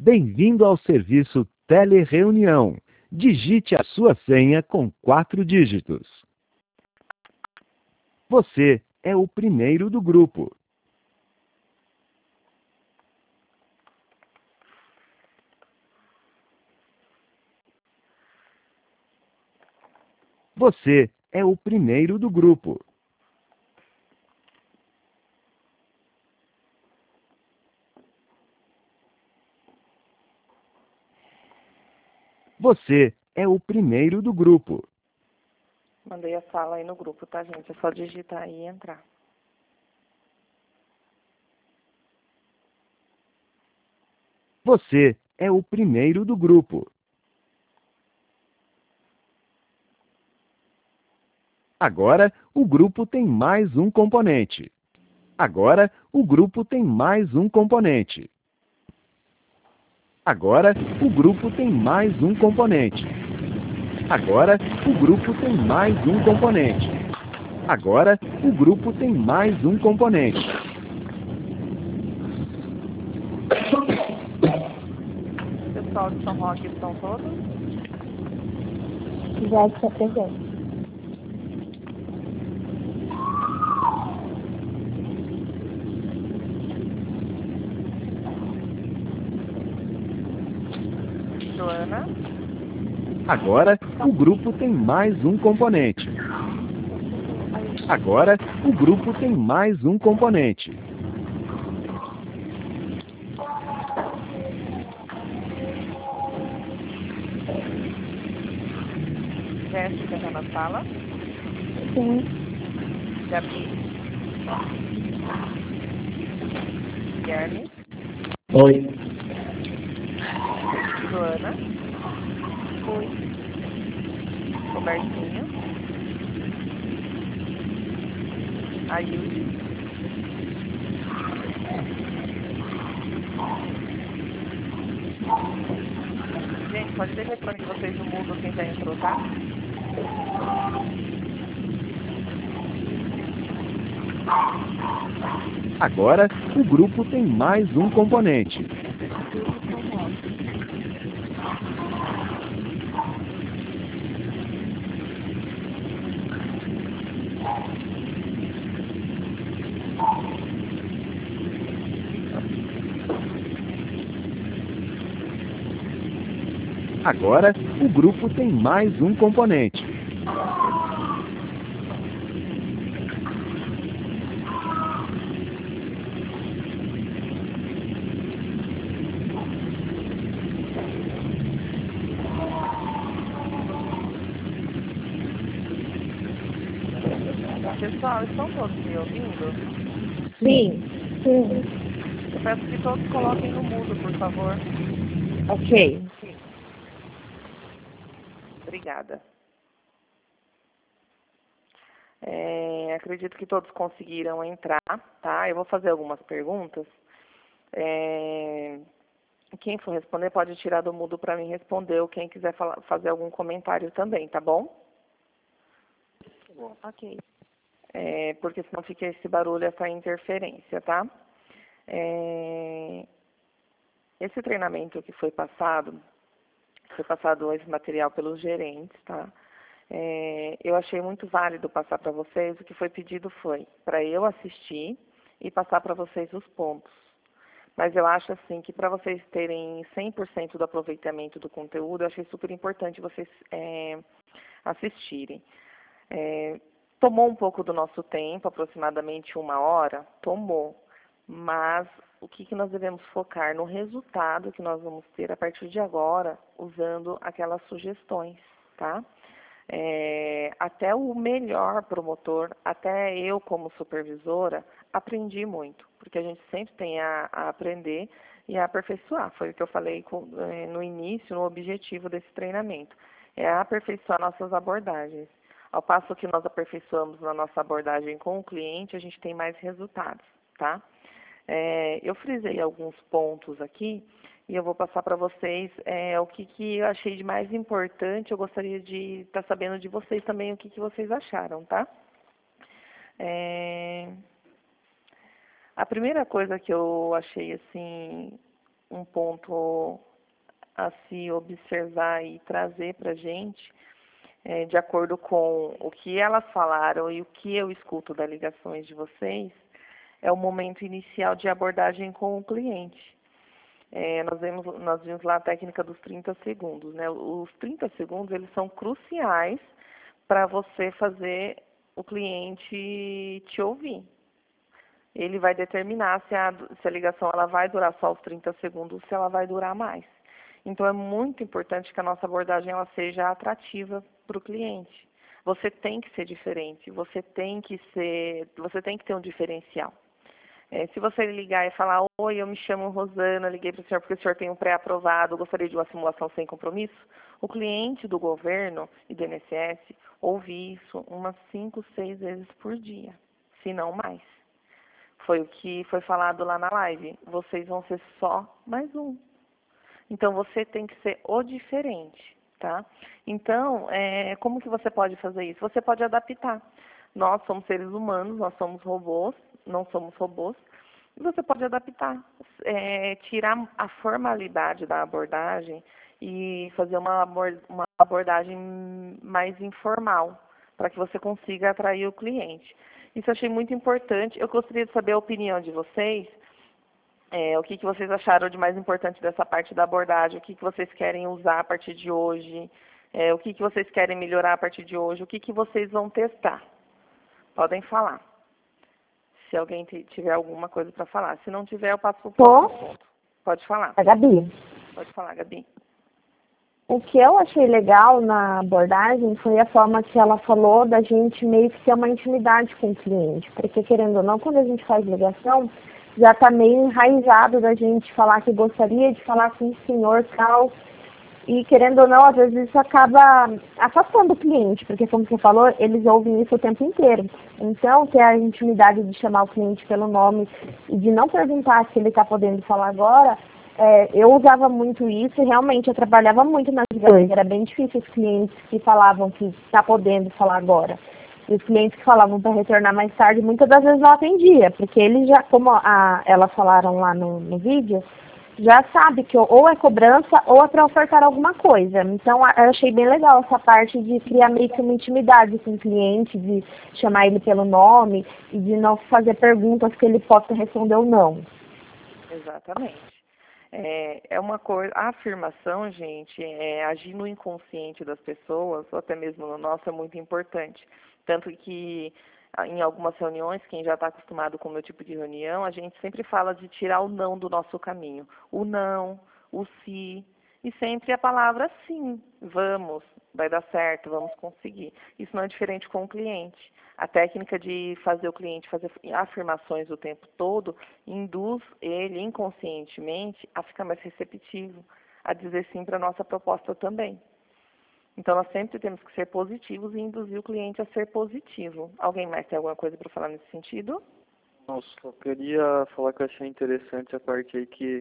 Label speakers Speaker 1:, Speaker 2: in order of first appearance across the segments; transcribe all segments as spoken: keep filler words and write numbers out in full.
Speaker 1: Bem-vindo ao serviço Telereunião. Digite a sua senha com quatro dígitos. Você é o primeiro do grupo. Você é o primeiro do grupo. Você é o primeiro do grupo.
Speaker 2: Mandei a sala aí no grupo, tá, gente? É só digitar aí e entrar.
Speaker 1: Você é o primeiro do grupo. Agora, o grupo tem mais um componente. Agora, o grupo tem mais um componente. Agora, o grupo tem mais um componente. Agora, o grupo tem mais um componente. Agora, o grupo tem mais um componente.
Speaker 2: Pessoal de São Roque estão todos?
Speaker 3: Já está presente.
Speaker 2: Joana?
Speaker 1: Agora, o grupo tem mais um componente. Agora, o grupo tem mais um componente.
Speaker 2: Jéssica está na sala?
Speaker 3: Sim.
Speaker 2: Gabi? Guilherme?
Speaker 4: Oi.
Speaker 2: Joana? Oi. Robertinho? Ailde? Gente, pode ter telefone de vocês no mundo quem já entrou, tá?
Speaker 1: Agora, o grupo tem mais um componente. Agora, o grupo tem mais um componente.
Speaker 2: Pessoal, estão todos me ouvindo?
Speaker 3: Sim. Sim.
Speaker 2: Eu peço que todos coloquem no mudo, por favor.
Speaker 3: Ok.
Speaker 2: Obrigada. É, acredito que todos conseguiram entrar, tá? Eu vou fazer algumas perguntas. É, quem for responder pode tirar do mudo para mim responder, ou quem quiser falar, fazer algum comentário também, tá bom?
Speaker 3: Ok.
Speaker 2: É, porque senão fica esse barulho, essa interferência, tá? É, esse treinamento que foi passado, foi passado esse material pelos gerentes, tá? É, eu achei muito válido passar para vocês. O que foi pedido foi para eu assistir e passar para vocês os pontos. Mas eu acho assim que para vocês terem cem por cento do aproveitamento do conteúdo, eu achei super importante vocês é, assistirem. É, tomou um pouco do nosso tempo, aproximadamente uma hora, tomou. Mas o que, que nós devemos focar? No resultado que nós vamos ter a partir de agora, usando aquelas sugestões, tá? É, até o melhor promotor, até eu como supervisora, aprendi muito, porque a gente sempre tem a, a aprender e a aperfeiçoar. Foi o que eu falei com, eh, no início, no objetivo desse treinamento, é aperfeiçoar nossas abordagens. Ao passo que nós aperfeiçoamos na nossa abordagem com o cliente, a gente tem mais resultados, tá? É, eu frisei alguns pontos aqui e eu vou passar para vocês é, o que, que eu achei de mais importante. Eu gostaria de estar tá sabendo de vocês também o que, que vocês acharam, tá? É, a primeira coisa que eu achei assim um ponto a se observar e trazer para a gente, é, de acordo com o que elas falaram e o que eu escuto das ligações de vocês, é o momento inicial de abordagem com o cliente. É, nós, vemos, nós vimos lá a técnica dos trinta segundos, né? Os trinta segundos, eles são cruciais para você fazer o cliente te ouvir. Ele vai determinar se a, se a ligação ela vai durar só os trinta segundos ou se ela vai durar mais. Então, é muito importante que a nossa abordagem ela seja atrativa para o cliente. Você tem que ser diferente, você tem que ser, você tem que ter um diferencial. É, se você ligar e falar, oi, eu me chamo Rosana, liguei para o senhor porque o senhor tem um pré-aprovado, gostaria de uma simulação sem compromisso, o cliente do governo e do I N S S ouve isso umas cinco, seis vezes por dia, se não mais. Foi o que foi falado lá na live. Vocês vão ser só mais um. Então, você tem que ser o diferente, tá? Então, é, como que você pode fazer isso? Você pode adaptar. Nós somos seres humanos, nós somos robôs, não somos robôs. E você pode adaptar, é, tirar a formalidade da abordagem e fazer uma, uma abordagem mais informal, para que você consiga atrair o cliente. Isso eu achei muito importante. Eu gostaria de saber a opinião de vocês. É, o que, que vocês acharam de mais importante dessa parte da abordagem, o que, que vocês querem usar a partir de hoje, é, o que, que vocês querem melhorar a partir de hoje, o que, que vocês vão testar. Podem falar. Se alguém tiver alguma coisa para falar. Se não tiver, eu passo para o próximo ponto. Pode falar.
Speaker 3: A Gabi.
Speaker 2: Pode falar, Gabi.
Speaker 3: O que eu achei legal na abordagem foi a forma que ela falou da gente meio que ter uma intimidade com o cliente. Porque, querendo ou não, quando a gente faz ligação, já está meio enraizado da gente falar que gostaria de falar com o senhor tal. E, querendo ou não, às vezes isso acaba afastando o cliente, porque, como você falou, eles ouvem isso o tempo inteiro. Então, ter a intimidade de chamar o cliente pelo nome e de não perguntar se ele está podendo falar agora, é, eu usava muito isso e realmente eu trabalhava muito nas ligações. Era bem difícil os clientes que falavam que está podendo falar agora. E os clientes que falavam para retornar mais tarde, muitas das vezes não atendia, porque eles já, como a, elas falaram lá no, no vídeo, já sabe que ou é cobrança ou é para ofertar alguma coisa. Então, eu achei bem legal essa parte de criar meio que uma intimidade com o cliente, de chamar ele pelo nome e de não fazer perguntas que ele possa responder ou não.
Speaker 2: Exatamente. É, é uma coisa, a afirmação, gente, é, agir no inconsciente das pessoas, ou até mesmo no nosso, é muito importante. Tanto que em algumas reuniões, quem já está acostumado com o meu tipo de reunião, a gente sempre fala de tirar o não do nosso caminho. O não, o se, e sempre a palavra sim, vamos, vai dar certo, vamos conseguir. Isso não é diferente com o cliente. A técnica de fazer o cliente fazer afirmações o tempo todo induz ele inconscientemente a ficar mais receptivo, a dizer sim para a nossa proposta também. Então, nós sempre temos que ser positivos e induzir o cliente a ser positivo. Alguém mais tem alguma coisa para falar nesse sentido?
Speaker 4: Nossa, eu queria falar que eu achei interessante a parte aí que,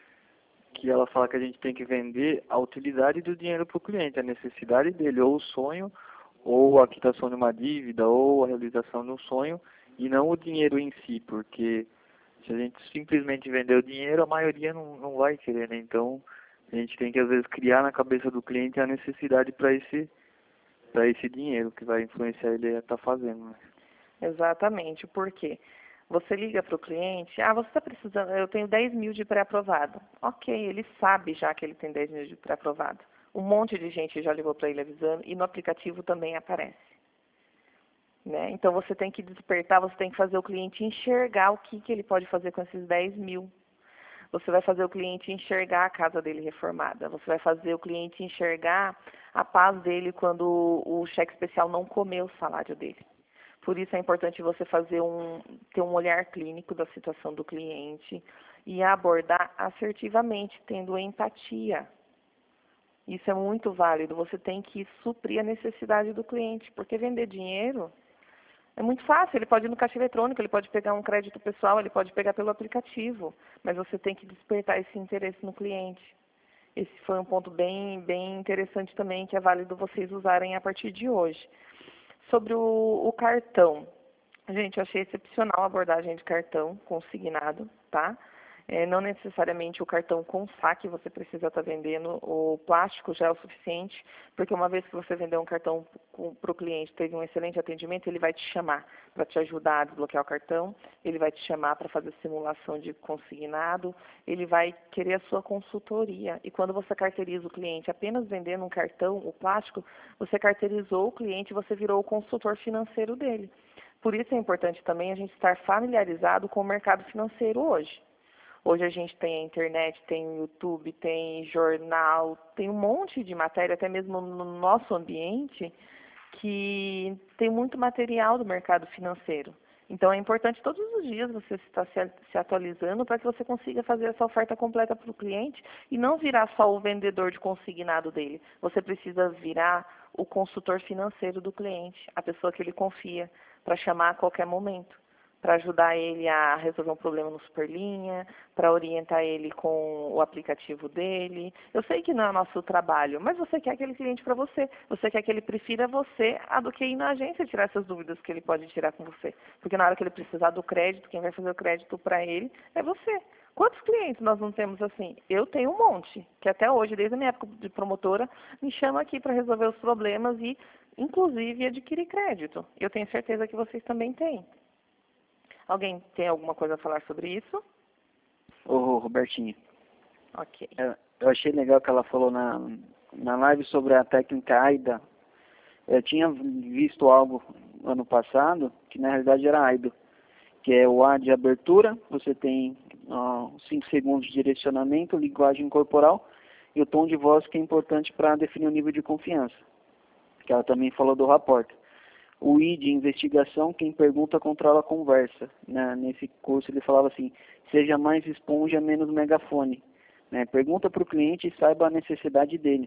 Speaker 4: que ela fala que a gente tem que vender a utilidade do dinheiro para o cliente, a necessidade dele, ou o sonho, ou a quitação de uma dívida, ou a realização de um sonho, e não o dinheiro em si, porque se a gente simplesmente vender o dinheiro, a maioria não, não vai querer, né? Então, a gente tem que, às vezes, criar na cabeça do cliente a necessidade para esse, para esse dinheiro que vai influenciar ele a estar fazendo, né?
Speaker 2: Exatamente. Por quê? Você liga para o cliente, ah, você está precisando, eu tenho dez mil de pré-aprovado. Ok, ele sabe já que ele tem dez mil de pré-aprovado. Um monte de gente já ligou para ele avisando e no aplicativo também aparece. Né? Então, você tem que despertar, você tem que fazer o cliente enxergar o que, que ele pode fazer com esses dez mil. Você vai fazer o cliente enxergar a casa dele reformada. Você vai fazer o cliente enxergar a paz dele quando o cheque especial não comeu o salário dele. Por isso é importante você fazer um, ter um olhar clínico da situação do cliente e abordar assertivamente, tendo empatia. Isso é muito válido. Você tem que suprir a necessidade do cliente, porque vender dinheiro é muito fácil. Ele pode ir no caixa eletrônico, ele pode pegar um crédito pessoal, ele pode pegar pelo aplicativo, mas você tem que despertar esse interesse no cliente. Esse foi um ponto bem, bem interessante também, que é válido vocês usarem a partir de hoje. Sobre o, o cartão. Gente, eu achei excepcional a abordagem de cartão consignado, tá? É, não necessariamente o cartão com saque você precisa estar vendendo, o plástico já é o suficiente, porque uma vez que você vendeu um cartão para o cliente, teve um excelente atendimento, ele vai te chamar para te ajudar a desbloquear o cartão, ele vai te chamar para fazer simulação de consignado, ele vai querer a sua consultoria. E quando você carteiriza o cliente apenas vendendo um cartão, o plástico, você carteirizou o cliente, você virou o consultor financeiro dele. Por isso é importante também a gente estar familiarizado com o mercado financeiro hoje. Hoje a gente tem a internet, tem o YouTube, tem jornal, tem um monte de matéria, até mesmo no nosso ambiente, que tem muito material do mercado financeiro. Então é importante todos os dias você estar se atualizando para que você consiga fazer essa oferta completa para o cliente e não virar só o vendedor de consignado dele. Você precisa virar o consultor financeiro do cliente, a pessoa que ele confia, para chamar a qualquer momento, para ajudar ele a resolver um problema no Superlinha, para orientar ele com o aplicativo dele. Eu sei que não é nosso trabalho, mas você quer aquele cliente para você. Você quer que ele prefira você a do que ir na agência tirar essas dúvidas que ele pode tirar com você. Porque na hora que ele precisar do crédito, quem vai fazer o crédito para ele é você. Quantos clientes nós não temos assim? Eu tenho um monte, que até hoje, desde a minha época de promotora, me chama aqui para resolver os problemas e, inclusive, adquirir crédito. Eu tenho certeza que vocês também têm. Alguém tem alguma coisa a falar sobre isso?
Speaker 5: Ô, Robertinho.
Speaker 2: Ok.
Speaker 5: É, eu achei legal que ela falou na, na live sobre a técnica AIDA. Eu tinha visto algo ano passado, que na realidade era AIDA, que é o A de abertura, você tem cinco segundos de direcionamento, linguagem corporal, e o tom de voz, que é importante para definir o nível de confiança, que ela também falou do rapport. O I de investigação, quem pergunta controla a conversa. Né? Nesse curso ele falava assim, seja mais esponja, menos megafone. Né? Pergunta para o cliente e saiba a necessidade dele.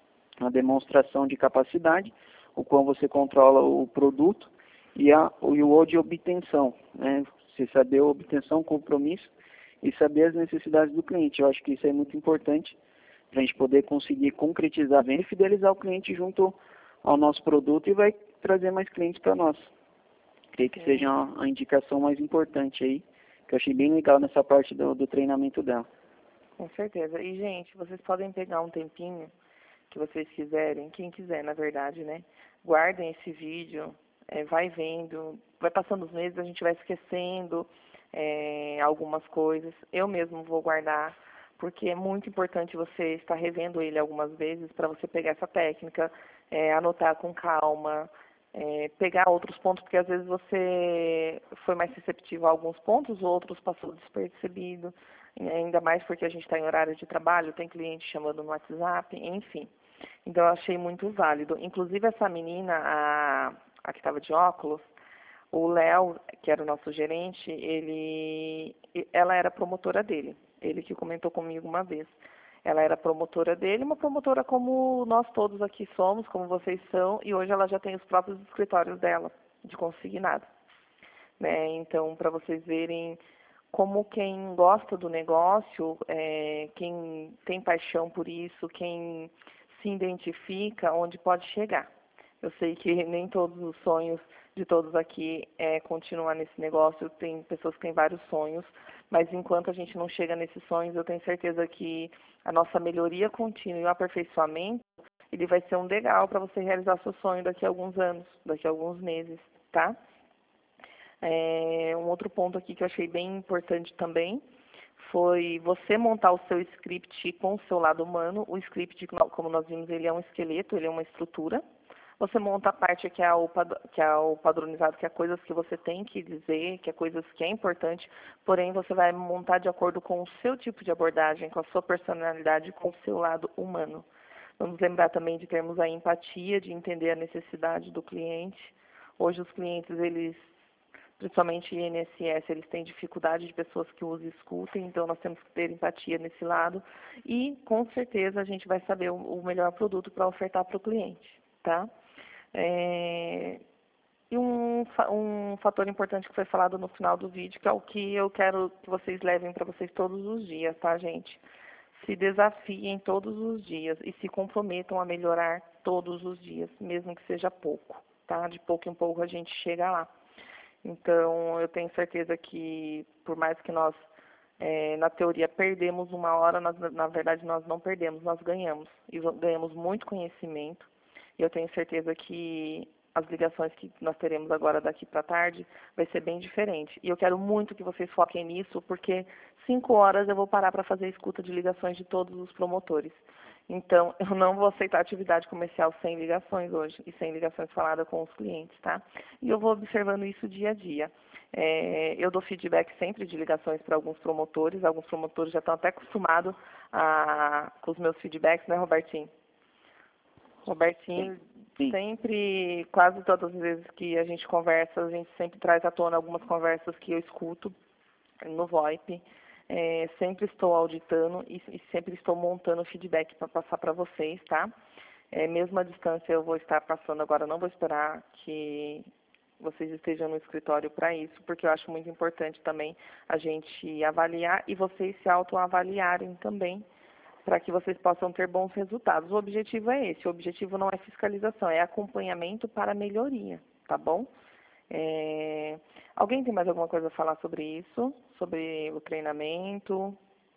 Speaker 5: A demonstração de capacidade, o qual você controla o produto, e, a, e o O de obtenção. Né? Você saber a obtenção, compromisso, e saber as necessidades do cliente. Eu acho que isso é muito importante para a gente poder conseguir concretizar a venda e fidelizar o cliente junto ao nosso produto e vai trazer mais clientes para nós. Creio que seja a indicação mais importante aí, que eu achei bem legal nessa parte do, do treinamento dela.
Speaker 2: Com certeza. E, gente, vocês podem pegar um tempinho que vocês quiserem, quem quiser, na verdade, né? Guardem esse vídeo, é, vai vendo, vai passando os meses, a gente vai esquecendo é, algumas coisas. Eu mesmo vou guardar, porque é muito importante você estar revendo ele algumas vezes para você pegar essa técnica, é, anotar com calma, é, pegar outros pontos, porque às vezes você foi mais receptivo a alguns pontos, outros passou despercebido, ainda mais porque a gente está em horário de trabalho, tem cliente chamando no WhatsApp, enfim. Então, eu achei muito válido. Inclusive, essa menina, a, a que estava de óculos, o Léo, que era o nosso gerente, ele, ela era promotora dele. Ele que comentou comigo uma vez. Ela era promotora dele, uma promotora como nós todos aqui somos, como vocês são, e hoje ela já tem os próprios escritórios dela, de consignado. Né? Então, para vocês verem como quem gosta do negócio, é, quem tem paixão por isso, quem se identifica, onde pode chegar. Eu sei que nem todos os sonhos de todos aqui é continuar nesse negócio, tem pessoas que têm vários sonhos, mas enquanto a gente não chega nesses sonhos, eu tenho certeza que a nossa melhoria contínua e o aperfeiçoamento, ele vai ser um degrau para você realizar seu sonho daqui a alguns anos, daqui a alguns meses, tá? É, um outro ponto aqui que eu achei bem importante também foi você montar o seu script com o seu lado humano. O script, como nós vimos, ele é um esqueleto, ele é uma estrutura. Você monta a parte que é o, que é o padronizado, que é coisas que você tem que dizer, que é coisas que é importante, porém você vai montar de acordo com o seu tipo de abordagem, com a sua personalidade, com o seu lado humano. Vamos lembrar também de termos a empatia, de entender a necessidade do cliente. Hoje os clientes, eles, principalmente I N S S, eles têm dificuldade de pessoas que os escutem, então nós temos que ter empatia nesse lado e, com certeza, a gente vai saber o, o melhor produto para ofertar para o cliente, tá? É, e um, um fator importante que foi falado no final do vídeo, que é o que eu quero que vocês levem para vocês todos os dias, tá, gente? Se desafiem todos os dias e se comprometam a melhorar todos os dias, mesmo que seja pouco, tá? De pouco em pouco a gente chega lá. Então, eu tenho certeza que, por mais que nós É, na teoria, perdemos uma hora, nós, na verdade, nós não perdemos, nós ganhamos. E ganhamos muito conhecimento. E eu tenho certeza que as ligações que nós teremos agora daqui para tarde vai ser bem diferente. E eu quero muito que vocês foquem nisso, porque cinco horas eu vou parar para fazer a escuta de ligações de todos os promotores. Então, eu não vou aceitar atividade comercial sem ligações hoje e sem ligações faladas com os clientes, tá? E eu vou observando isso dia a dia. É, eu dou feedback sempre de ligações para alguns promotores. Alguns promotores já estão até acostumados a, com os meus feedbacks, né, Robertinho? Robertinho,
Speaker 5: Sim.
Speaker 2: sempre, quase todas as vezes que a gente conversa, a gente sempre traz à tona algumas conversas que eu escuto no VoIP. É, sempre estou auditando e, e sempre estou montando feedback para passar para vocês, tá? É, mesmo à distância eu vou estar passando agora, não vou esperar que vocês estejam no escritório para isso, porque eu acho muito importante também a gente avaliar e vocês se autoavaliarem também, para que vocês possam ter bons resultados. O objetivo é esse, o objetivo não é fiscalização, é acompanhamento para melhoria, tá bom? É... Alguém tem mais alguma coisa a falar sobre isso? Sobre o treinamento?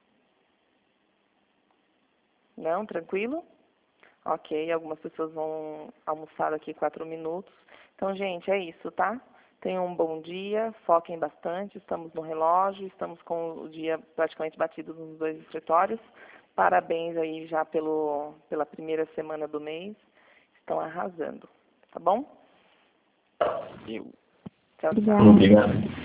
Speaker 2: Não? Tranquilo? Ok, algumas pessoas vão almoçar daqui quatro minutos. Então, gente, é isso, tá? Tenham um bom dia, foquem bastante, estamos no relógio, estamos com o dia praticamente batido nos dois escritórios. Parabéns aí já pelo, pela primeira semana do mês. Estão arrasando, tá bom?
Speaker 5: Eu.
Speaker 2: Tchau, tchau.
Speaker 6: Obrigado.